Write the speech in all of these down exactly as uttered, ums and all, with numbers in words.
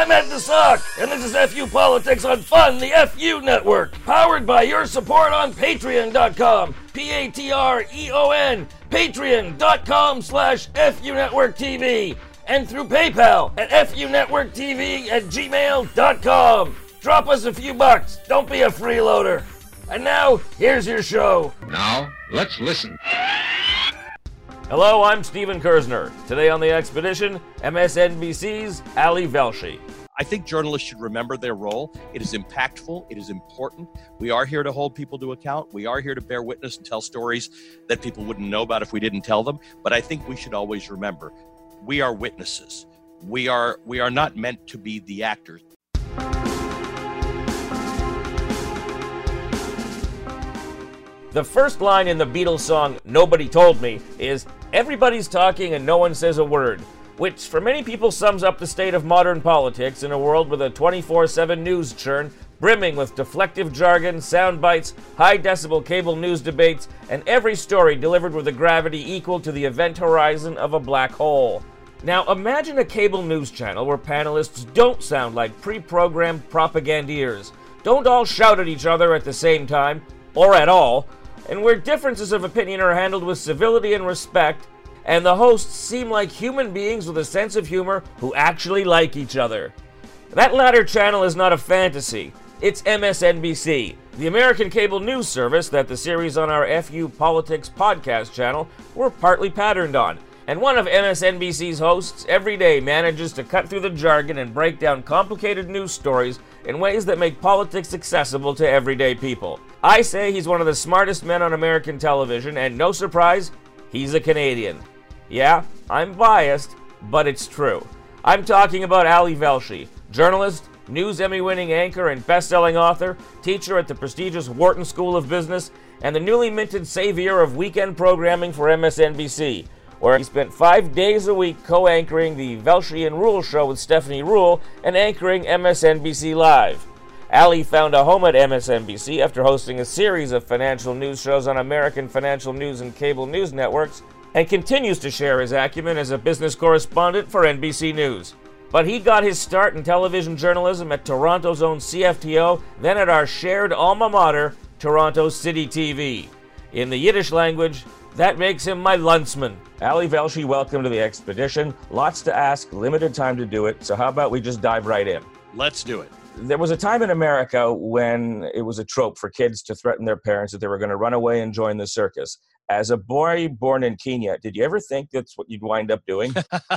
I'm Ed DeSock, and this is F U Politics on Fun, the F U Network, powered by your support on Patreon dot com, P A T R E O N, patreon dot com slash F U Network T V, and through PayPal at F U Network T V at gmail dot com. Drop us a few bucks. Don't be a freeloader. And now, here's your show. Now, let's listen. Hello, I'm Stephen Kersner. Today on The Expedition, M S N B C's Ali Velshi. I think journalists should remember their role. It is impactful. It is important. We are here to hold people to account. We are here to bear witness and tell stories that people wouldn't know about if we didn't tell them. But I think we should always remember, we are witnesses. We are, we are not meant to be the actors. The first line in the Beatles song, Nobody Told Me, is, everybody's talking and no one says a word, which for many people sums up the state of modern politics in a world with a twenty-four seven news churn, brimming with deflective jargon, sound bites, high-decibel cable news debates, and every story delivered with a gravity equal to the event horizon of a black hole. Now imagine a cable news channel where panelists don't sound like pre-programmed propagandeers, don't all shout at each other at the same time, or at all, and where differences of opinion are handled with civility and respect, and the hosts seem like human beings with a sense of humor who actually like each other. That latter channel is not a fantasy. It's M S N B C, the American cable news service that the series on our F U Politics podcast channel were partly patterned on. And one of M S N B C's hosts every day manages to cut through the jargon and break down complicated news stories in ways that make politics accessible to everyday people. I say he's one of the smartest men on American television, and no surprise, he's a Canadian. Yeah, I'm biased, but it's true. I'm talking about Ali Velshi, journalist, News Emmy-winning anchor and best-selling author, teacher at the prestigious Wharton School of Business, and the newly minted savior of weekend programming for M S N B C, where he spent five days a week co-anchoring the Velshi and Rule show with Stephanie Rule and anchoring M S N B C Live. Ali found a home at M S N B C after hosting a series of financial news shows on American financial news and cable news networks, and continues to share his acumen as a business correspondent for N B C News. But he got his start in television journalism at Toronto's own C F T O, then at our shared alma mater, Toronto City T V. In the Yiddish language, that makes him my Luntsman. Ali Velshi, welcome to The Expedition. Lots to ask, limited time to do it, so how about we just dive right in? Let's do it. There was a time in America when it was a trope for kids to threaten their parents that they were going to run away and join the circus. As a boy born in Kenya, did you ever think that's what you'd wind up doing?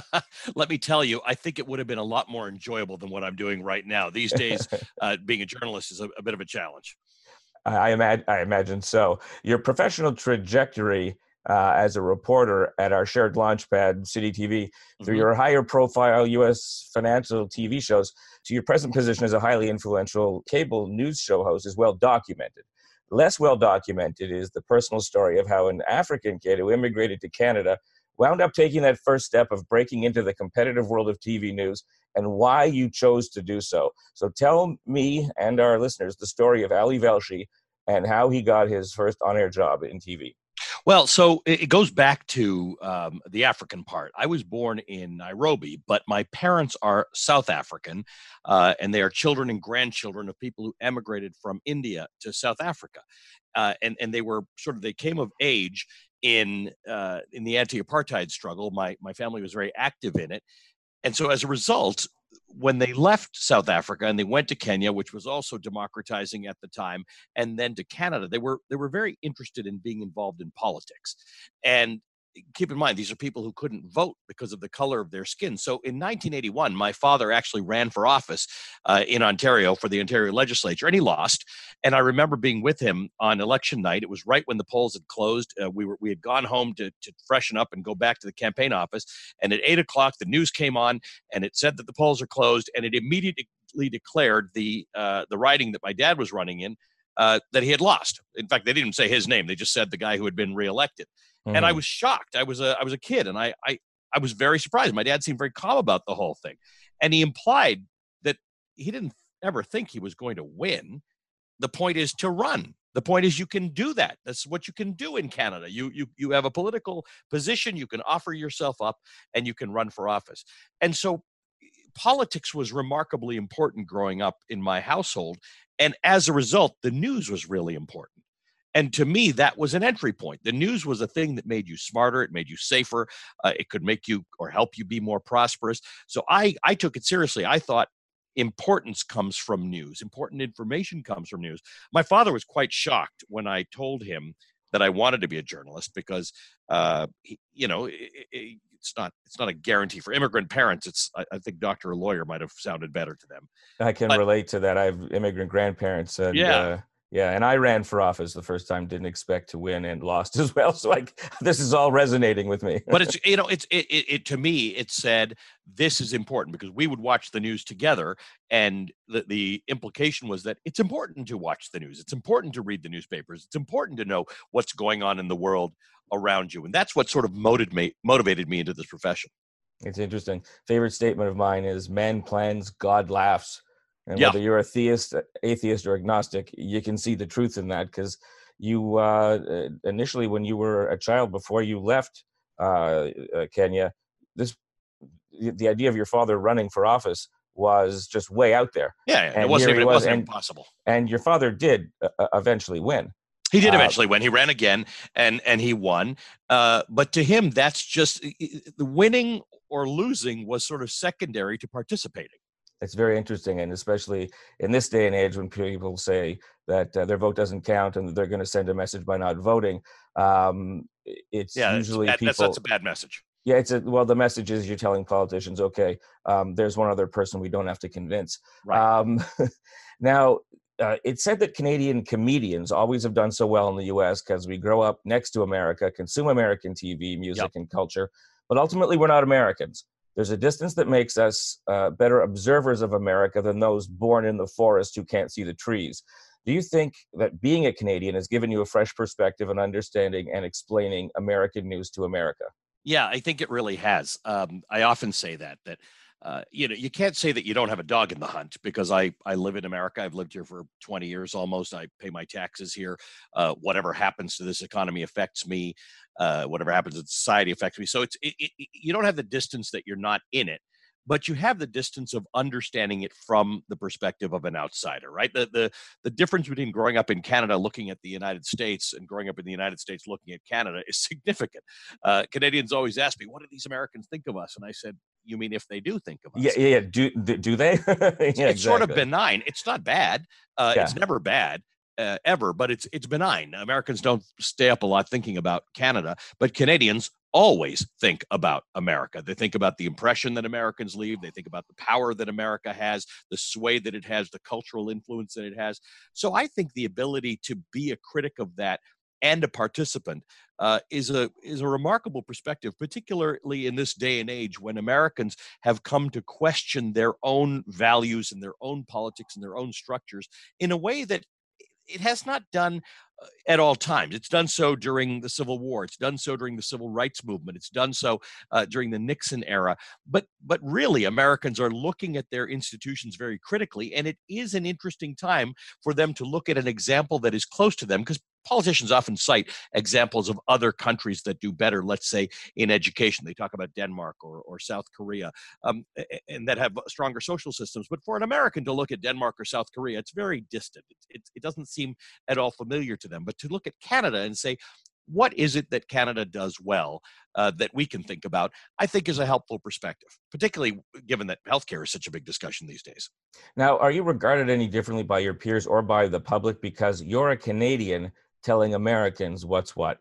Let me tell you, I think it would have been a lot more enjoyable than what I'm doing right now. These days, uh, being a journalist is a, a bit of a challenge. I, imag- I imagine so. Your professional trajectory uh, as a reporter at our shared launchpad, City T V, through mm-hmm. your higher profile U S financial T V shows, to your present position as a highly influential cable news show host is well documented. Less well documented is the personal story of how an African kid who immigrated to Canada wound up taking that first step of breaking into the competitive world of T V news and why you chose to do so. So tell me and our listeners the story of Ali Velshi and how he got his first on-air job in T V. Well, so it goes back to um, the African part. I was born in Nairobi, but my parents are South African, uh, and they are children and grandchildren of people who emigrated from India to South Africa. Uh, and, and they were sort of, they came of age in uh, in the anti-apartheid struggle. My, my family was very active in it. And so as a result, when they left South Africa and they went to Kenya, which was also democratizing at the time, and then to Canada, they were they were very interested in being involved in politics. And keep in mind, these are people who couldn't vote because of the color of their skin. So in nineteen eighty-one, my father actually ran for office uh, in Ontario for the Ontario legislature, and he lost. And I remember being with him on election night. It was right when the polls had closed. Uh, we were we had gone home to, to freshen up and go back to the campaign office. And at eight o'clock, the news came on, and it said that the polls are closed, and it immediately declared the uh, the riding that my dad was running in uh, that he had lost. In fact, they didn't even say his name; they just said the guy who had been reelected. Mm-hmm. And I was shocked. I was a I was a kid, and I, I I was very surprised. My dad seemed very calm about the whole thing, and he implied that he didn't ever think he was going to win. The point is to run. The point is you can do that. That's what you can do in Canada. You you you have a political position. You can offer yourself up, and you can run for office. And so politics was remarkably important growing up in my household. And as a result, the news was really important. And to me, that was an entry point. The news was a thing that made you smarter. It made you safer. Uh, it could make you or help you be more prosperous. So I, I took it seriously. I thought importance comes from news. Important information comes from news. My father was quite shocked when I told him that I wanted to be a journalist because, uh, he, you know, it, it, it's not it's not a guarantee for immigrant parents. It's I, I think doctor or lawyer might have sounded better to them. I can But, relate to that. I have immigrant grandparents, and yeah. uh, yeah, and I ran for office the first time, didn't expect to win, and lost as well. So like, this is all resonating with me. But it's, you know, it's it, it, it to me, it said this is important because we would watch the news together, and the the implication was that it's important to watch the news. It's important to read the newspapers. It's important to know what's going on in the world around you, and that's what sort of motivated me motivated me into this profession. It's interesting. Favorite statement of mine is "Man plans, God laughs." And Yeah. whether you're a theist, atheist, or agnostic, you can see the truth in that, because you uh, initially, when you were a child, before you left uh, uh, Kenya, this the idea of your father running for office was just way out there. Yeah, yeah. And it wasn't here even he it was, wasn't and, even possible. And your father did uh, eventually win. He did Uh, eventually win. He ran again, and and he won. Uh, but to him, that's just the winning or losing was sort of secondary to participating. It's very interesting, and especially in this day and age when people say that uh, their vote doesn't count and that they're going to send a message by not voting. Um, it's yeah, usually it's bad, people. That's, that's a bad message. Yeah, it's a, well, the message is you're telling politicians, okay, um, there's one other person we don't have to convince. Right. Um, now, uh, it's said that Canadian comedians always have done so well in the U S because we grow up next to America, consume American T V, music, Yep. and culture, but ultimately we're not Americans. There's a distance that makes us uh, better observers of America than those born in the forest who can't see the trees. Do you think that being a Canadian has given you a fresh perspective on understanding and explaining American news to America? Yeah, I think it really has. Um, I often say that, that, uh, you know, you can't say that you don't have a dog in the hunt because I, I live in America. I've lived here for twenty years almost. I pay my taxes here. Uh, whatever happens to this economy affects me. Uh, whatever happens in society affects me. So it's, it, it, you don't have the distance that you're not in it, but you have the distance of understanding it from the perspective of an outsider, right? The, the, the difference between growing up in Canada looking at the United States and growing up in the United States looking at Canada is significant. Uh, Canadians always ask me, what do these Americans think of us? And I said, you mean if they do think of us? Yeah, yeah, yeah. Do, do they? yeah, it's exactly. sort of benign. It's not bad. Uh, Yeah. It's never bad. Uh, ever, but it's it's benign. Americans don't stay up a lot thinking about Canada, but Canadians always think about America. They think about the impression that Americans leave. They think about the power that America has, the sway that it has, the cultural influence that it has. So I think the ability to be a critic of that and a participant uh, is a is a remarkable perspective, particularly in this day and age when Americans have come to question their own values and their own politics and their own structures in a way that it has not done uh, at all times. It's done so during the Civil War. It's done so during the Civil Rights Movement. It's done so uh, during the Nixon era. But but really, Americans are looking at their institutions very critically, and it is an interesting time for them to look at an example that is close to them, because politicians often cite examples of other countries that do better, let's say, in education. They talk about Denmark or, or South Korea, um, and that have stronger social systems. But for an American to look at Denmark or South Korea, it's very distant. It, it, it doesn't seem at all familiar to them. But to look at Canada and say, what is it that Canada does well uh, that we can think about, I think is a helpful perspective, particularly given that healthcare is such a big discussion these days. Now, are you regarded any differently by your peers or by the public because you're a Canadian telling Americans what's what?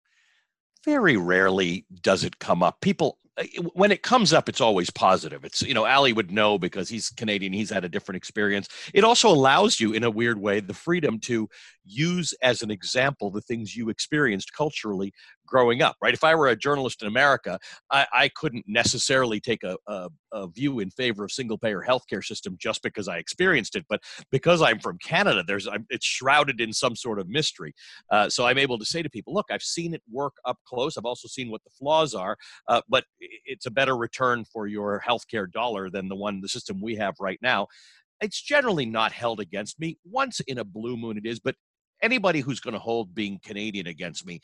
Very rarely does it come up. People, when it comes up, it's always positive. It's, you know, Ali would know because he's Canadian. He's had a different experience. It also allows you, in a weird way, the freedom to use as an example the things you experienced culturally growing up, right? If I were a journalist in America, I, I couldn't necessarily take a, a, a view in favor of single-payer healthcare system just because I experienced it. But because I'm from Canada, there's I'm, it's shrouded in some sort of mystery. Uh, so I'm able to say to people, look, I've seen it work up close. I've also seen what the flaws are, uh, but it's a better return for your healthcare dollar than the one, the system we have right now. It's generally not held against me. Once in a blue moon it is, but anybody who's going to hold being Canadian against me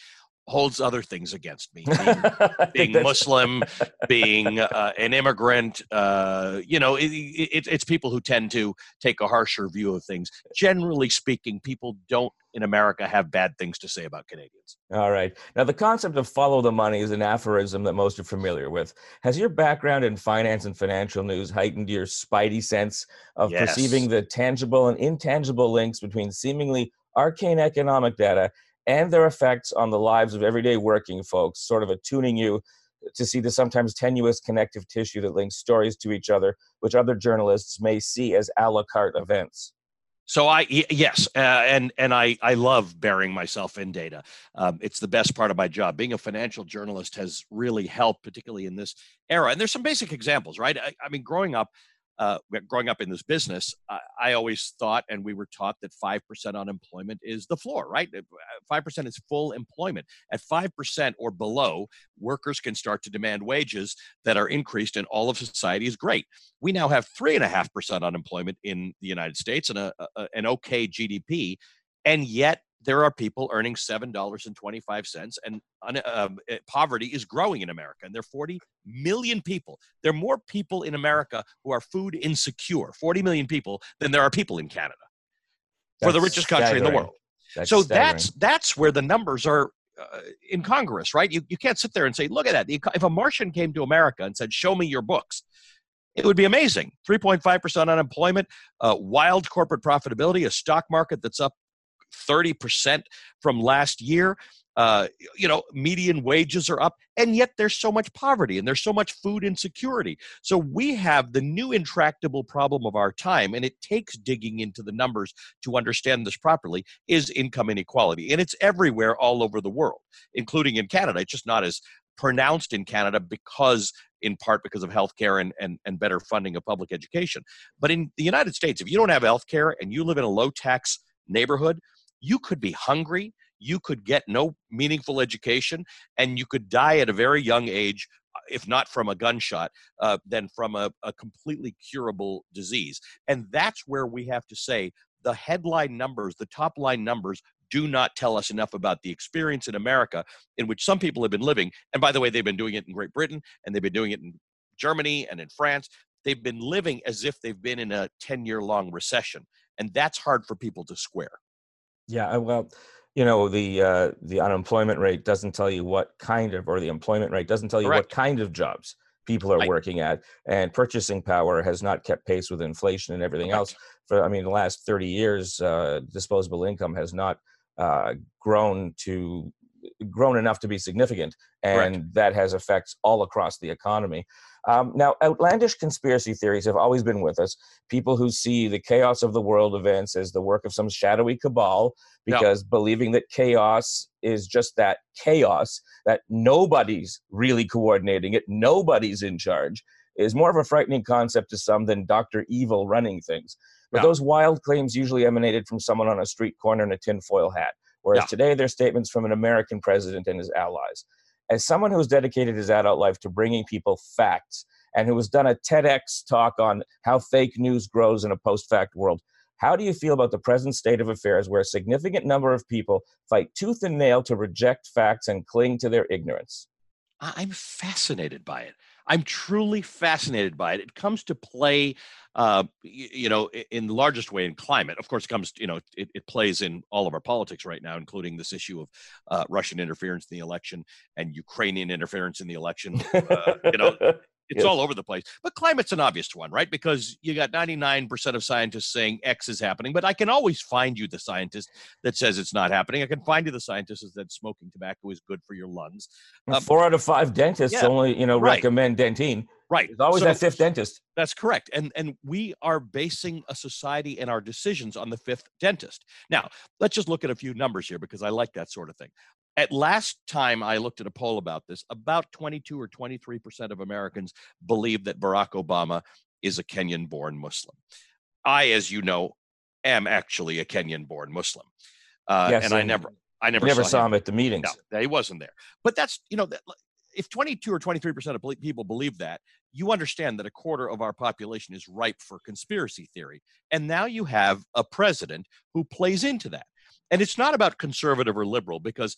holds other things against me, being, being Muslim, being uh, an immigrant. Uh, you know, it, it, it's people who tend to take a harsher view of things. Generally speaking, people don't in America have bad things to say about Canadians. All right. Now, the concept of follow the money is an aphorism that most are familiar with. Has your background in finance and financial news heightened your spidey sense of Yes. perceiving the tangible and intangible links between seemingly arcane economic data and their effects on the lives of everyday working folks, sort of attuning you to see the sometimes tenuous connective tissue that links stories to each other, which other journalists may see as a la carte events? So I yes, uh, and and I I love burying myself in data. Um, it's the best part of my job. Being a financial journalist has really helped, particularly in this era. And there's some basic examples, right? I, I mean, growing up, uh, growing up in this business, I, I always thought, and we were taught that five percent unemployment is the floor, right? Five percent is full employment. At five percent or below, workers can start to demand wages that are increased, and all of society is great. We now have three and a half percent unemployment in the United States and a, a, an okay G D P, and yet there are people earning seven dollars and twenty-five cents, and uh, poverty is growing in America. And there are forty million people. There are more people in America who are food insecure, forty million people, than there are people in Canada. That's for the richest country staggering. in the world. That's so staggering. that's that's where the numbers are uh, incongruous, right? You, you can't sit there and say, look at that. If a Martian came to America and said, show me your books, it would be amazing. three point five percent unemployment, uh, wild corporate profitability, a stock market that's up thirty percent from last year. Uh, you know, median wages are up, and yet there's so much poverty and there's so much food insecurity. So we have the new intractable problem of our time, and it takes digging into the numbers to understand this properly, is income inequality. And it's everywhere all over the world, including in Canada. It's just not as pronounced in Canada because in part because of healthcare and, and, and better funding of public education. But in the United States, if you don't have healthcare and you live in a low tax neighborhood, you could be hungry, you could get no meaningful education, and you could die at a very young age, if not from a gunshot, uh, then from a, a completely curable disease. And that's where we have to say the headline numbers, the top line numbers, do not tell us enough about the experience in America in which some people have been living. And by the way, they've been doing it in Great Britain, and they've been doing it in Germany and in France. They've been living as if they've been in a ten-year-long recession. And that's hard for people to square. Yeah, well, you know, the uh, the unemployment rate doesn't tell you what kind of, or the employment rate doesn't tell you Correct. what kind of jobs people are right. working at, and purchasing power has not kept pace with inflation and everything Correct. else. For I mean, the last thirty years, uh, disposable income has not uh, grown to grown enough to be significant, and Correct. that has effects all across the economy. Um, now, outlandish conspiracy theories have always been with us. People who see the chaos of the world events as the work of some shadowy cabal, because yep. believing that chaos is just that chaos, that nobody's really coordinating it, nobody's in charge, is more of a frightening concept to some than Doctor Evil running things. But yep. those wild claims usually emanated from someone on a street corner in a tinfoil hat, whereas yep. today they're statements from an American president and his allies. As someone who's dedicated his adult life to bringing people facts, and who has done a TEDx talk on how fake news grows in a post-fact world, how do you feel about the present state of affairs where a significant number of people fight tooth and nail to reject facts and cling to their ignorance? I'm fascinated by it. I'm truly fascinated by it. It comes to play, uh, you, you know, in the largest way in climate. Of course, it comes, you know, it, it plays in all of our politics right now, including this issue of uh, Russian interference in the election and Ukrainian interference in the election. Uh, you know, it's yes. all over the place. But climate's an obvious one, right? Because you got ninety-nine percent of scientists saying X is happening, but I can always find you the scientist that says it's not happening. I can find you the scientist that smoking tobacco is good for your lungs. Um, Four out of five dentists yeah, only, you know, right. recommend Dentyne. Right. There's always so, that fifth dentist. That's correct. And and we are basing a society and our decisions on the fifth dentist. Now, let's just look at a few numbers here because I like that sort of thing. At last time I looked at a poll about this, about twenty-two or twenty-three percent of Americans believe that Barack Obama is a Kenyan-born Muslim. I, as you know, am actually a Kenyan-born Muslim. Uh, yes, and I never I never, never saw, saw him. him at the meetings. No, he wasn't there. But that's, you know, that, if twenty-two or twenty-three percent of people believe that, you understand that a quarter of our population is ripe for conspiracy theory. And now you have a president who plays into that. And it's not about conservative or liberal, because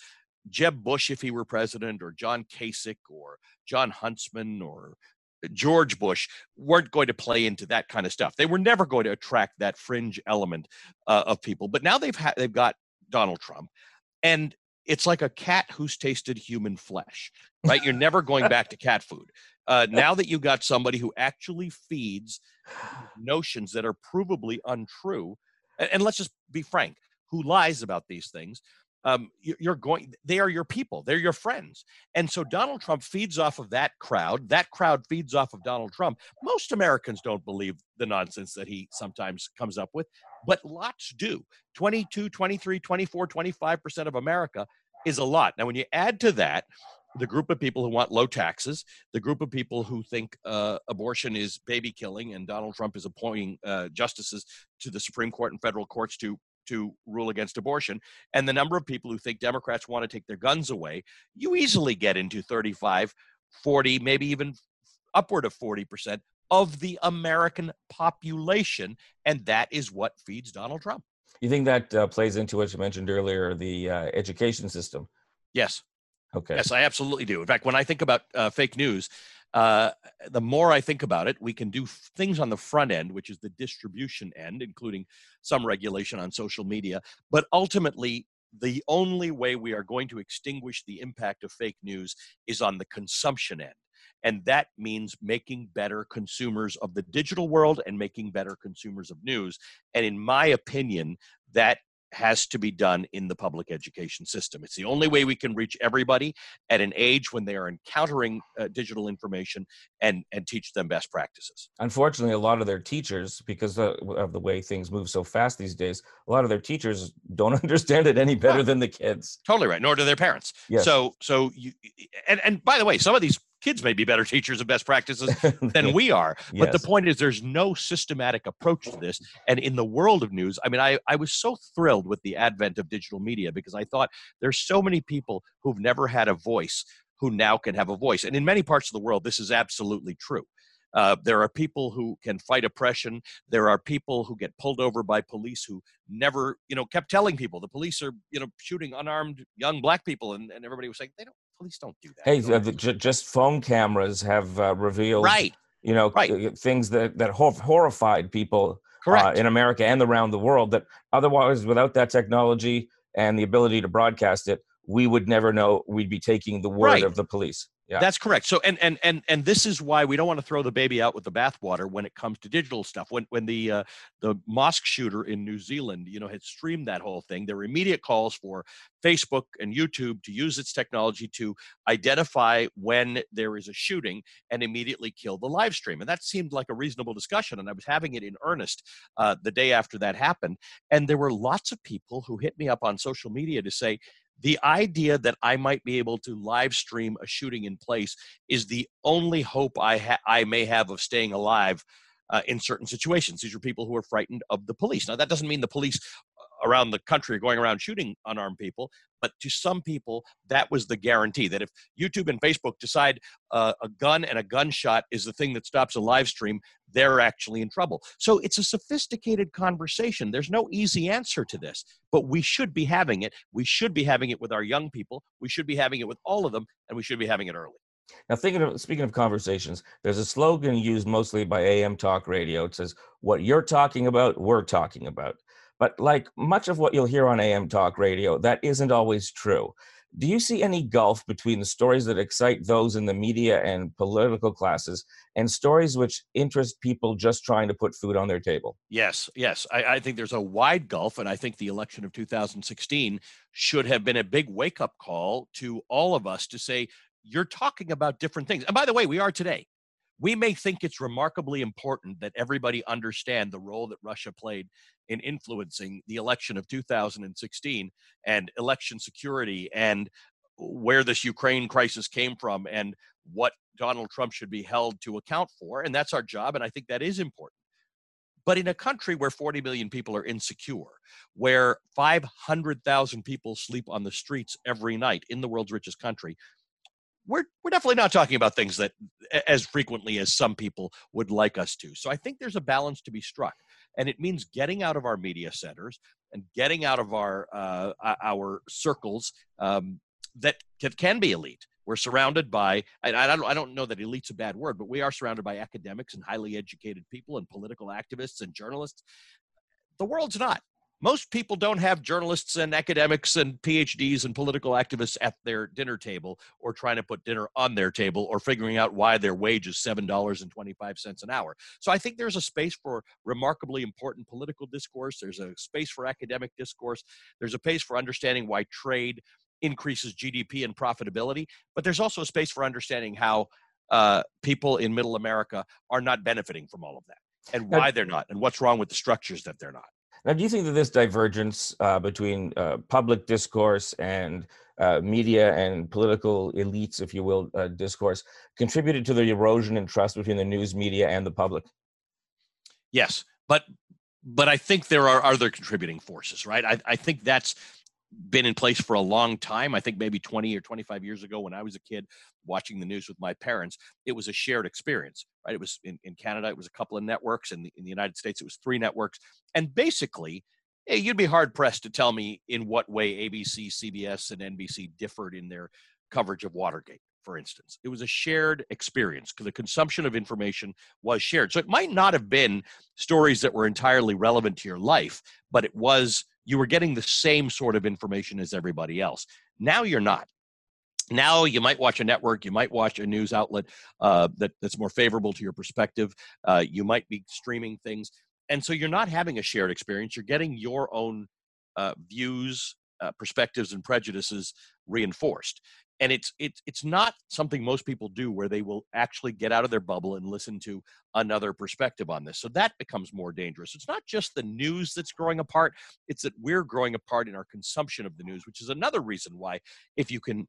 Jeb Bush, if he were president, or John Kasich, or John Huntsman, or George Bush, weren't going to play into that kind of stuff. They were never going to attract that fringe element uh, of people. But now they've ha- they've got Donald Trump, and it's like a cat who's tasted human flesh, right? You're never going back to cat food. Uh, now that you got somebody who actually feeds notions that are provably untrue, and, and let's just be frank, who lies about these things, um, you, you're going, they are your people, they're your friends. And so Donald Trump feeds off of that crowd. That crowd feeds off of Donald Trump. Most Americans don't believe the nonsense that he sometimes comes up with, but lots do. twenty-two, twenty-three, twenty-four, twenty-five percent of America is a lot. Now, when you add to that the group of people who want low taxes, the group of people who think uh, abortion is baby killing, and Donald Trump is appointing uh, justices to the Supreme Court and federal courts to to rule against abortion, and the number of people who think Democrats want to take their guns away, you easily get into thirty-five, forty, maybe even upward of forty percent of the American population, and that is what feeds Donald Trump. You think that uh, plays into what you mentioned earlier, the uh, education system? Yes. Okay. Yes, I absolutely do. In fact, when I think about uh, fake news, uh, the more I think about it, we can do f- things on the front end, which is the distribution end, including some regulation on social media. But ultimately, the only way we are going to extinguish the impact of fake news is on the consumption end. And that means making better consumers of the digital world and making better consumers of news. And in my opinion, that has to be done in the public education system. It's the only way we can reach everybody at an age when they are encountering uh, digital information and, and teach them best practices. Unfortunately, a lot of their teachers, because of of the way things move so fast these days, a lot of their teachers don't understand it any better No. than the kids. Totally right. Nor do their parents. Yes. So, so you, and, and by the way, some of these kids may be better teachers of best practices than we are. But Yes. the point is there's no systematic approach to this. And in the world of news, I mean, I, I was so thrilled with the advent of digital media because I thought there's so many people who've never had a voice who now can have a voice. And in many parts of the world, this is absolutely true. Uh, there are people who can fight oppression. There are people who get pulled over by police who never, you know, kept telling people the police are, you know, shooting unarmed young black people. And, and everybody was saying, they don't, police don't do that. Hey, They uh, don't the, do j- just phone cameras have uh, revealed, Right. you know, Right. uh, things that that hor- horrified people uh, Correct. in America and around the world. That otherwise, without that technology and the ability to broadcast it, we would never know. We'd be taking the word Right. of the police. Yeah. That's correct. So, and and and and this is why we don't want to throw the baby out with the bathwater when it comes to digital stuff. When when the uh, the mosque shooter in New Zealand, you know, had streamed that whole thing, there were immediate calls for Facebook and YouTube to use its technology to identify when there is a shooting and immediately kill the live stream. And that seemed like a reasonable discussion. And I was having it in earnest uh, the day after that happened. And there were lots of people who hit me up on social media to say, the idea that I might be able to live stream a shooting in place is the only hope I ha- I may have of staying alive uh, in certain situations. These are people who are frightened of the police. Now, that doesn't mean the police around the country are going around shooting unarmed people, but to some people, that was the guarantee that if YouTube and Facebook decide uh, a gun and a gunshot is the thing that stops a live stream, they're actually in trouble. So it's a sophisticated conversation. There's no easy answer to this, but we should be having it. We should be having it with our young people. We should be having it with all of them, and we should be having it early. Now, thinking of speaking of conversations, there's a slogan used mostly by A M Talk Radio. It says, "What you're talking about, we're talking about." But like much of what you'll hear on A M Talk Radio, that isn't always true. Do you see any gulf between the stories that excite those in the media and political classes and stories which interest people just trying to put food on their table? Yes, yes. I, I think there's a wide gulf, and I think the election of two thousand sixteen should have been a big wake-up call to all of us to say, you're talking about different things. And by the way, we are today. We may think it's remarkably important that everybody understand the role that Russia played in influencing the election of two thousand sixteen and election security and where this Ukraine crisis came from and what Donald Trump should be held to account for. And that's our job. And I think that is important. But in a country where forty million people are insecure, where five hundred thousand people sleep on the streets every night in the world's richest country, we're we're definitely not talking about things that as frequently as some people would like us to. So I think there's a balance to be struck, and it means getting out of our media centers and getting out of our uh, our circles, um, that, that can be elite. We're surrounded by, and I don't, I don't know that elite's a bad word, but we are surrounded by academics and highly educated people and political activists and journalists. The world's not. Most people don't have journalists and academics and P H Ds and political activists at their dinner table, or trying to put dinner on their table, or figuring out why their wage is seven dollars and twenty-five cents an hour. So I think there's a space for remarkably important political discourse. There's a space for academic discourse. There's a space for understanding why trade increases G D P and profitability. But there's also a space for understanding how uh, people in middle America are not benefiting from all of that, and why they're not, and what's wrong with the structures that they're not. Now, do you think that this divergence uh, between uh, public discourse and uh, media and political elites, if you will, uh, discourse, contributed to the erosion in trust between the news media and the public? Yes, but but I think there are other contributing forces, right? I, I think that's been in place for a long time. I think maybe twenty or twenty-five years ago, when I was a kid watching the news with my parents, it was a shared experience, right? It was in, in Canada, it was a couple of networks. In the, in the United States, it was three networks. And basically, hey, you'd be hard pressed to tell me in what way A B C, C B S, and N B C differed in their coverage of Watergate, for instance. It was a shared experience because the consumption of information was shared. So it might not have been stories that were entirely relevant to your life, but it was, you were getting the same sort of information as everybody else. Now you're not. Now you might watch a network, you might watch a news outlet uh, that, that's more favorable to your perspective. Uh, you might be streaming things. And so you're not having a shared experience. You're getting your own uh, views, uh, perspectives, and prejudices reinforced. And it's, it's, it's not something most people do, where they will actually get out of their bubble and listen to another perspective on this. So that becomes more dangerous. It's not just the news that's growing apart. It's that we're growing apart in our consumption of the news, which is another reason why, if you can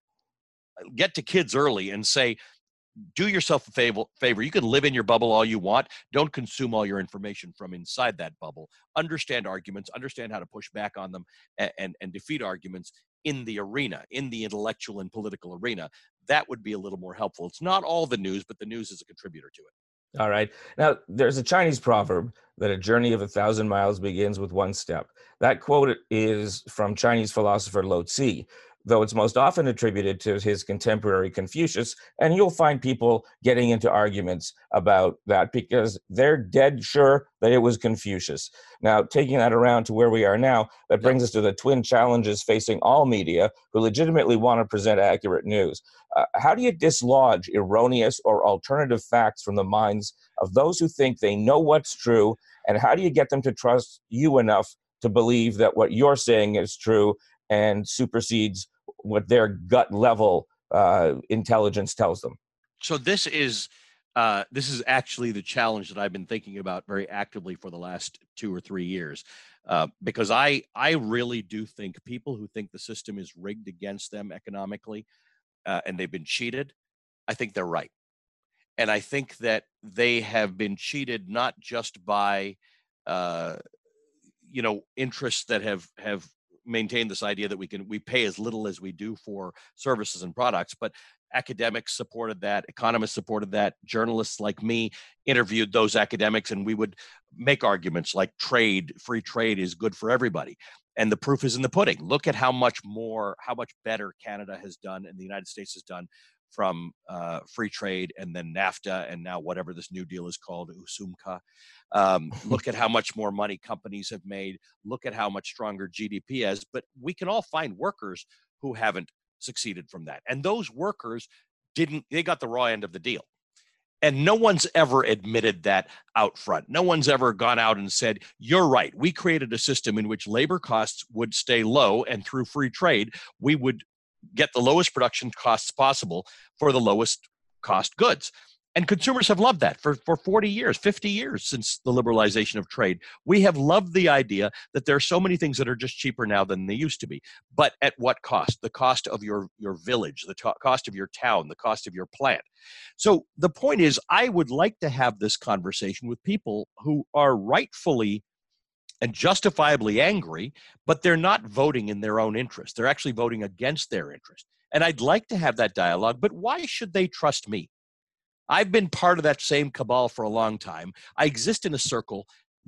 get to kids early and say, do yourself a favor, favor. You can live in your bubble all you want. Don't consume all your information from inside that bubble. Understand arguments, understand how to push back on them, and, and, and defeat arguments in the arena, in the intellectual and political arena. That would be a little more helpful. It's not all the news, but the news is a contributor to it. All right. Now, there's a Chinese proverb that a journey of a thousand miles begins with one step. That quote is from Chinese philosopher Lao Tzu, though it's most often attributed to his contemporary Confucius. And you'll find people getting into arguments about that because they're dead sure that it was Confucius. Now, taking that around to where we are now, that brings us to the twin challenges facing all media who legitimately want to present accurate news. Uh, how do you dislodge erroneous or alternative facts from the minds of those who think they know what's true? And how do you get them to trust you enough to believe that what you're saying is true and supersedes what their gut level uh, intelligence tells them? So this is uh, this is actually the challenge that I've been thinking about very actively for the last two or three years, uh, because I I really do think people who think the system is rigged against them economically uh, and they've been cheated, I think they're right, and I think that they have been cheated not just by uh, you know interests that have have maintain this idea that we can we pay as little as we do for services and products, but academics supported that, economists supported that, journalists like me interviewed those academics, and we would make arguments like trade, free trade is good for everybody. And the proof is in the pudding. Look at how much more, how much better Canada has done and the United States has done from uh, free trade, and then NAFTA, and now whatever this new deal is called, USUMCA. Um, look at how much more money companies have made. Look at how much stronger G D P is. But we can all find workers who haven't succeeded from that. And those workers didn't, they got the raw end of the deal. And no one's ever admitted that out front. No one's ever gone out and said, you're right. We created a system in which labor costs would stay low, and through free trade, we would get the lowest production costs possible for the lowest cost goods. And consumers have loved that for, for forty years, fifty years since the liberalization of trade. We have loved the idea that there are so many things that are just cheaper now than they used to be. But at what cost? The cost of your, your village, the to- cost of your town, the cost of your plant. So the point is, I would like to have this conversation with people who are rightfully and justifiably angry, but they're not voting in their own interest. They're actually voting against their interest. And I'd like to have that dialogue, but why should they trust me? I've been part of that same cabal for a long time. I exist in a circle that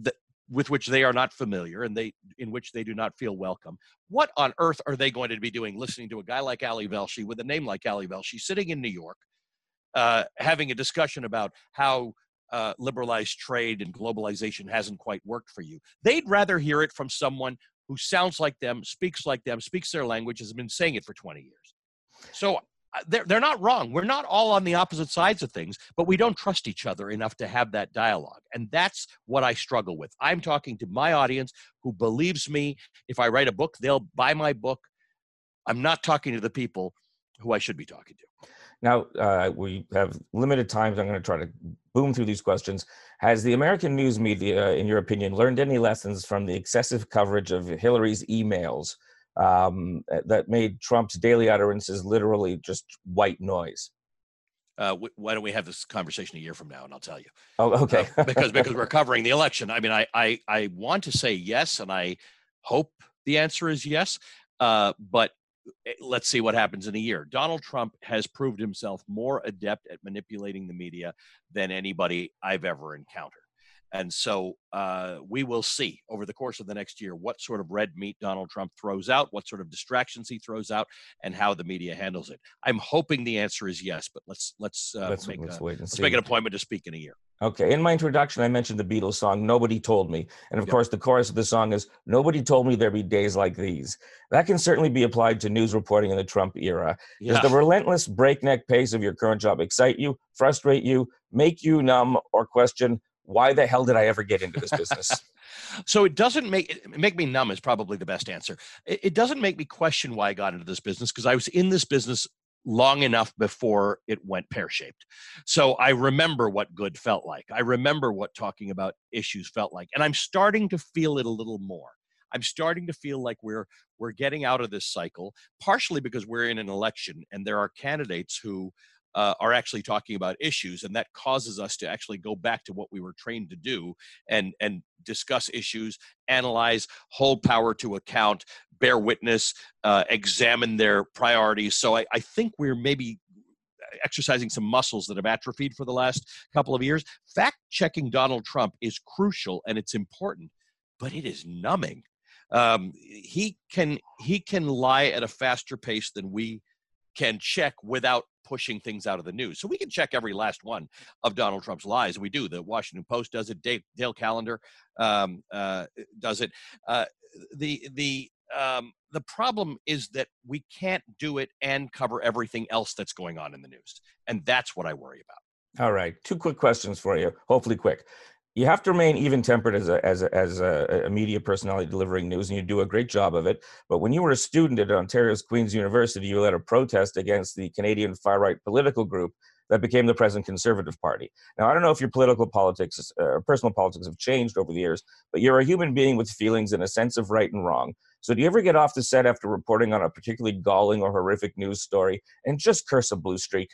with which they are not familiar and they in which they do not feel welcome. What on earth are they going to be doing listening to a guy like Ali Velshi with a name like Ali Velshi sitting in New York, uh, having a discussion about how uh, liberalized trade and globalization hasn't quite worked for you? They'd rather hear it from someone who sounds like them, speaks like them, speaks their language, has been saying it for twenty years. So they're, they're not wrong. We're not all on the opposite sides of things, but we don't trust each other enough to have that dialogue. And that's what I struggle with. I'm talking to my audience who believes me. If I write a book, they'll buy my book. I'm not talking to the people who I should be talking to. Now, uh, we have limited time. So I'm going to try to boom through these questions. Has the American news media, in your opinion, learned any lessons from the excessive coverage of Hillary's emails um, that made Trump's daily utterances literally just white noise? Uh, w- why don't we have this conversation a year from now, and I'll tell you. Oh, okay. uh, because because we're covering the election. I mean, I I I want to say yes, and I hope the answer is yes. Uh, but let's see what happens in a year. Donald Trump has proved himself more adept at manipulating the media than anybody I've ever encountered. And so uh, we will see over the course of the next year what sort of red meat Donald Trump throws out, what sort of distractions he throws out, and how the media handles it. I'm hoping the answer is yes, but let's let's uh, let's, make let's a, wait and let's see. make an appointment to speak in a year. Okay. In my introduction, I mentioned the Beatles song, Nobody Told Me. And of Yep. course, the chorus of the song is, nobody told me there'd be days like these. That can certainly be applied to news reporting in the Trump era. Yeah. Does the relentless breakneck pace of your current job excite you, frustrate you, make you numb, or question, why the hell did I ever get into this business? So it doesn't make make me numb is probably the best answer. It, it doesn't make me question why I got into this business, because I was in this business long enough before it went pear-shaped. So I remember what good felt like. I remember what talking about issues felt like. And I'm starting to feel it a little more. I'm starting to feel like we're we're getting out of this cycle, partially because we're in an election and there are candidates who uh, are actually talking about issues, and that causes us to actually go back to what we were trained to do and and discuss issues, analyze, hold power to account, bear witness, uh, examine their priorities. So I, I think we're maybe exercising some muscles that have atrophied for the last couple of years. Fact-checking Donald Trump is crucial and it's important, but it is numbing. Um, he can he can lie at a faster pace than we can check without pushing things out of the news. So we can check every last one of Donald Trump's lies. We do. The Washington Post does it. Dave, Dale Callender um, uh, does it. Uh, the the um, the problem is that we can't do it and cover everything else that's going on in the news, and that's what I worry about. All right, two quick questions for you, hopefully quick. You have to remain even-tempered as a as a, as a, a media personality delivering news, and you do a great job of it. But when you were a student at Ontario's Queen's University, you led a protest against the Canadian far-right political group that became the present Conservative Party. Now, I don't know if your political politics or uh, personal politics have changed over the years, but you're a human being with feelings and a sense of right and wrong. So do you ever get off the set after reporting on a particularly galling or horrific news story and just curse a blue streak?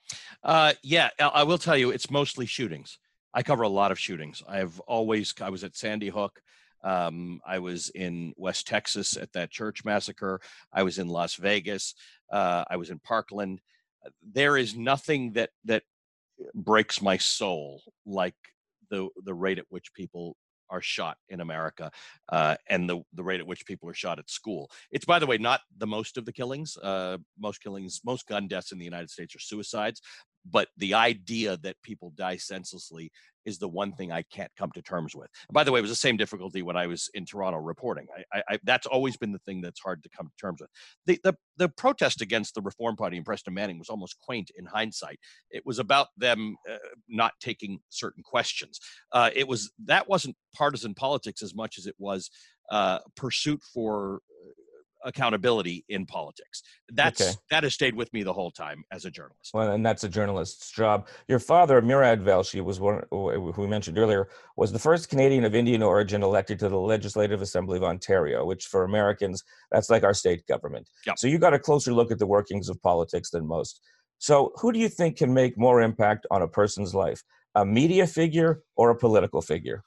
Uh, yeah, I will tell you, it's mostly shootings. I cover a lot of shootings. I've always, I was at Sandy Hook. Um, I was in West Texas at that church massacre. I was in Las Vegas. Uh, I was in Parkland. There is nothing that, that breaks my soul like the, the rate at which people are shot in America uh, and the, the rate at which people are shot at school. It's, by the way, not the most of the killings. Uh, most killings, most gun deaths in the United States are suicides. But the idea that people die senselessly is the one thing I can't come to terms with. And by the way, it was the same difficulty when I was in Toronto reporting. I, I, that's always been the thing that's hard to come to terms with. The, the, the protest against the Reform Party and Preston Manning was almost quaint in hindsight. It was about them uh, not taking certain questions. Uh, it was that wasn't partisan politics as much as it was uh, pursuit for accountability in politics. That's Okay. That has stayed with me the whole time as a journalist. Well, and that's a journalist's job. Your father, Murad Velshi, was one who we mentioned earlier, was the first Canadian of Indian origin elected to the Legislative Assembly of Ontario, which for Americans, that's like our state government. Yep. So you got a closer look at the workings of politics than most. So who do you think can make more impact on a person's life, a media figure or a political figure?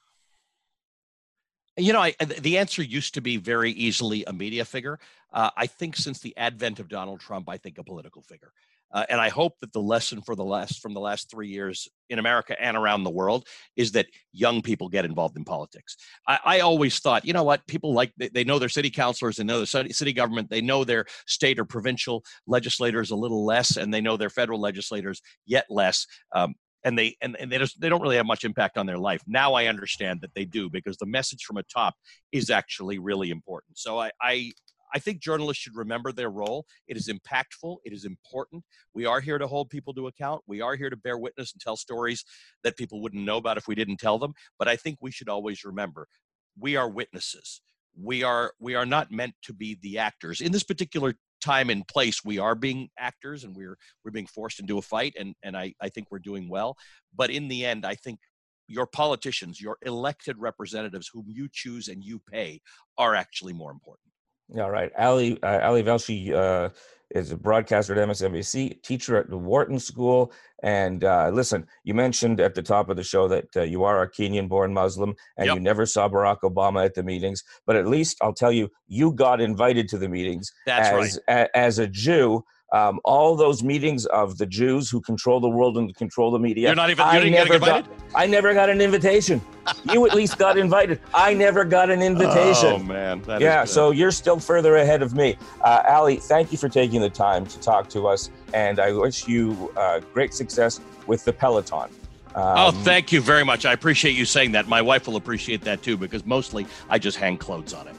You know, I, the answer used to be very easily a media figure. Uh, I think since the advent of Donald Trump, I think a political figure. Uh, and I hope that the lesson for the last from the last three years in America and around the world is that young people get involved in politics. I, I always thought, you know what, people like, they, they know their city councilors, they know their city, city government, they know their state or provincial legislators a little less, and they know their federal legislators yet less. Um, and they and, and they just they don't really have much impact on their life. Now I understand that they do, because the message from atop is actually really important. So I, I I think journalists should remember their role. It is impactful. It is important. We are here to hold people to account. We are here to bear witness and tell stories that people wouldn't know about if we didn't tell them. But I think we should always remember, we are witnesses. We are we are not meant to be the actors. In this particular time and place, we are being actors, and we're we're being forced into a fight, and, and I, I think we're doing well. But in the end, I think your politicians, your elected representatives whom you choose and you pay, are actually more important. All right. Ali, uh, Ali Velshi uh, is a broadcaster at M S N B C, teacher at the Wharton School. And uh, listen, you mentioned at the top of the show that uh, you are a Kenyan-born Muslim, and yep. you never saw Barack Obama at the meetings. But at least I'll tell you, you got invited to the meetings. That's as, right. A, as a Jew. Um, all those meetings of the Jews who control the world and control the media. You're not even, you didn't get invited? Got, I never got an invitation. You at least got invited. I never got an invitation. Oh, man. That yeah, is so you're still further ahead of me. Uh, Ali, thank you for taking the time to talk to us, and I wish you uh, great success with the Peloton. Um, oh, thank you very much. I appreciate you saying that. My wife will appreciate that, too, because mostly I just hang clothes on it.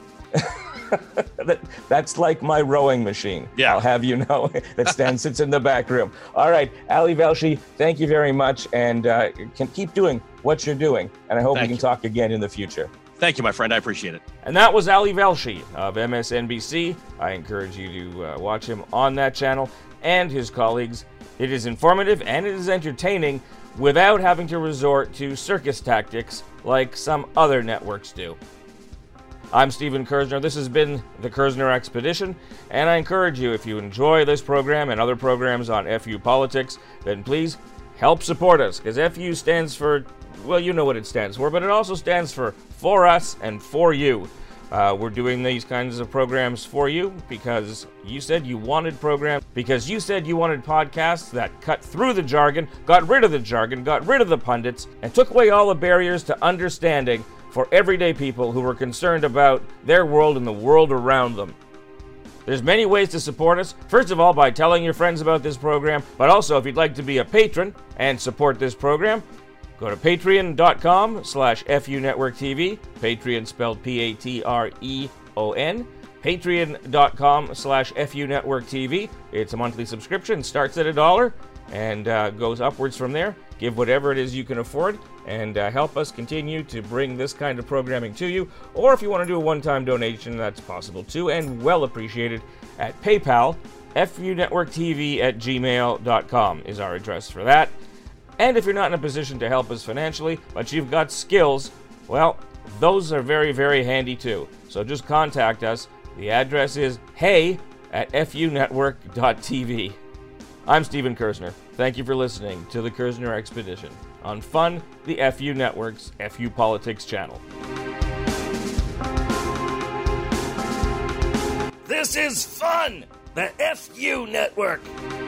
that, that's like my rowing machine. Yeah. I'll have you know that stands sits in the back room. All right, Ali Velshi, thank you very much, and uh, can keep doing what you're doing. And I hope thank we can you. talk again in the future. Thank you, my friend. I appreciate it. And that was Ali Velshi of M S N B C. I encourage you to uh, watch him on that channel and his colleagues. It is informative and it is entertaining without having to resort to circus tactics like some other networks do. I'm Stephen Kersner. This has been the Kersner Expedition, and I encourage you, if you enjoy this program and other programs on F U Politics, then please help support us, because F U stands for, well, you know what it stands for, but it also stands for For Us and For You. Uh, we're doing these kinds of programs for you because you said you wanted programs, because you said you wanted podcasts that cut through the jargon, got rid of the jargon, got rid of the pundits, and took away all the barriers to understanding for everyday people who were concerned about their world and the world around them. There's many ways to support us. First of all, by telling your friends about this program, but also if you'd like to be a patron and support this program, go to patreon.com slash FU Network TV, Patreon spelled P A T R E O N, patreon.com slash FU Network TV. It's a monthly subscription, starts at a dollar and uh, goes upwards from there. Give whatever it is you can afford and uh, help us continue to bring this kind of programming to you. Or if you want to do a one-time donation, that's possible too, and well appreciated at PayPal. F U Network T V at gmail dot com is our address for that. And if you're not in a position to help us financially, but you've got skills, well, those are very, very handy too. So just contact us. The address is hey at F U network dot T V. I'm Stephen Kersner. Thank you for listening to the Kersner Expedition on Fun, the F U Network's F U Politics channel. This is Fun, the F U Network.